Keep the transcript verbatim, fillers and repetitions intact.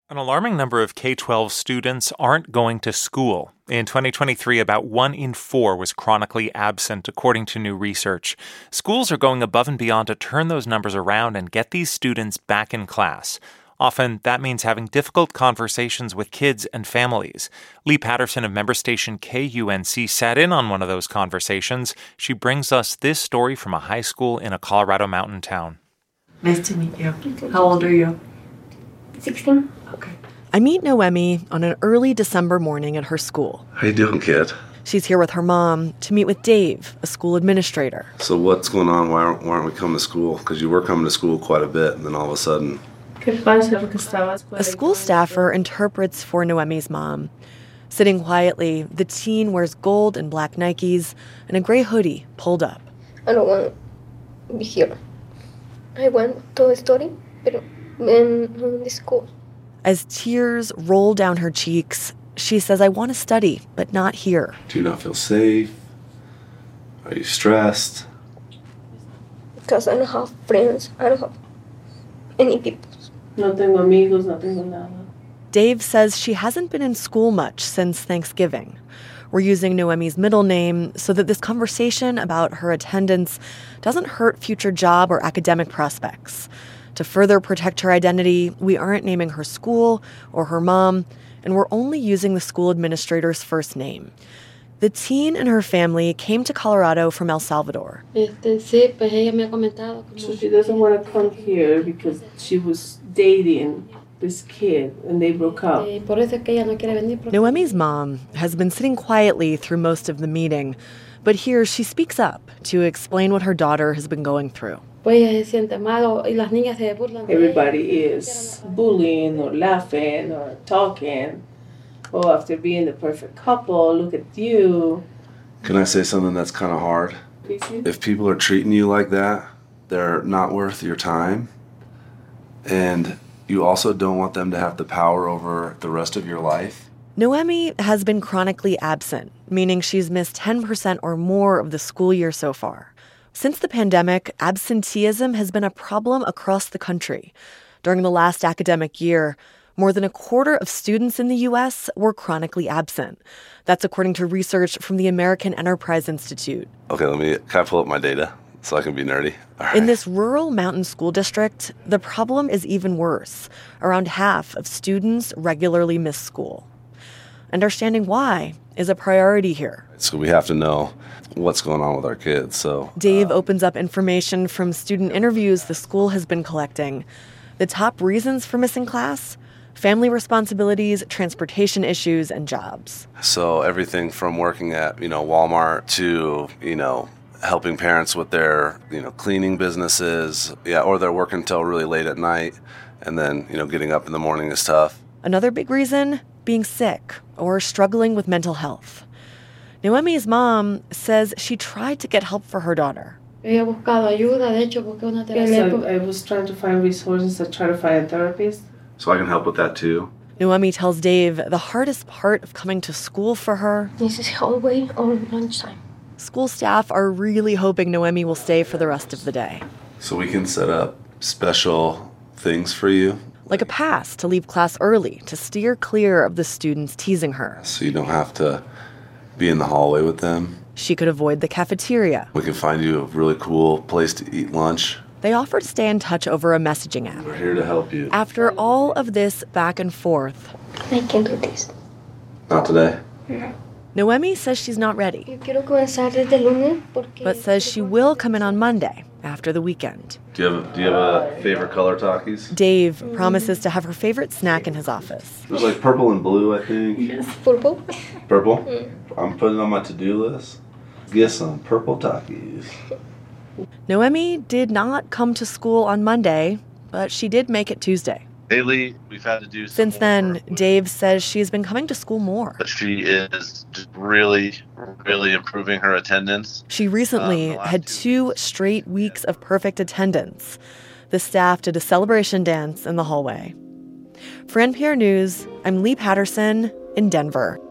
An alarming number of K twelve students aren't going to school. In twenty twenty-three, about one in four was chronically absent, according to new research. Schools are going above and beyond to turn those numbers around and get these students back in class. Often, that means having difficult conversations with kids and families. Lee Patterson of member station K U N C sat in on one of those conversations. She brings us this story from a high school in a Colorado mountain town. Nice to meet you. How old are you? sixteen. Okay. I meet Noemi on an early December morning at her school. How you doing, kid? She's here with her mom to meet with Dave, a school administrator. So what's going on? Why aren't, why aren't we coming to school? Because you were coming to school quite a bit, and then all of a sudden... A school staffer interprets for Noemi's mom. Sitting quietly, the teen wears gold and black Nikes and a gray hoodie pulled up. I don't want to be here. I want to study, but in the school. As tears roll down her cheeks, she says, I want to study, but not here. Do you not feel safe? Are you stressed? Because I don't have friends. I don't have any people. No tengo amigos, no tengo nada. Dave says she hasn't been in school much since Thanksgiving. We're using Noemi's middle name so that this conversation about her attendance doesn't hurt future job or academic prospects. To further protect her identity, we aren't naming her school or her mom, and we're only using the school administrator's first name. The teen and her family came to Colorado from El Salvador. So she doesn't want to come here because she was dating this kid and they broke up. Noemi's mom has been sitting quietly through most of the meeting, but here she speaks up to explain what her daughter has been going through. Everybody is bullying or laughing or talking. Oh, after being the perfect couple, look at you. Can I say something that's kind of hard? If people are treating you like that, they're not worth your time. And you also don't want them to have the power over the rest of your life. Noemi has been chronically absent, meaning she's missed ten percent or more of the school year so far. Since the pandemic, absenteeism has been a problem across the country. During the last academic year, more than a quarter of students in the U S were chronically absent. That's according to research from the American Enterprise Institute. Okay, let me, can I pull up my data so I can be nerdy? All right. In this rural mountain school district, the problem is even worse. Around half of students regularly miss school. Understanding why is a priority here. So we have to know what's going on with our kids. So Dave uh, opens up information from student interviews the school has been collecting. The top reasons for missing class: family responsibilities, transportation issues, and jobs. So everything from working at, you know, Walmart to, you know, helping parents with their, you know, cleaning businesses, yeah, or they're working until really late at night, and then, you know, getting up in the morning is tough. Another big reason: being sick or struggling with mental health. Noemi's mom says she tried to get help for her daughter. So I was trying to find resources to try to find a therapist. So I can help with that too. Noemi tells Dave the hardest part of coming to school for her: This is hallway or lunchtime. School staff are really hoping Noemi will stay for the rest of the day. So we can set up special things for you. Like a pass to leave class early to steer clear of the students teasing her. So you don't have to be in the hallway with them. She could avoid the cafeteria. We can find you a really cool place to eat lunch. They offer to stay in touch over a messaging app. We're here to help you. After all of this back and forth, I can do this. Not today. No. Noemi says she's not ready, Yo quiero comenzar desde el lunes porque... but says she will come in on Monday after the weekend. Do you have, do you have a favorite color, Takis? Dave promises to have her favorite snack in his office. There's like purple and blue, I think. Purple? Purple? Mm. I'm putting it on my to-do list. Get some purple Takis. Noemi did not come to school on Monday, but she did make it Tuesday. Daily, we've had to do some Since then, work with- Dave says she's been coming to school more. But she is just really, really improving her attendance. She recently Um, the last had two two straight weeks of perfect attendance. The staff did a celebration dance in the hallway. For N P R News, I'm Lee Patterson in Denver.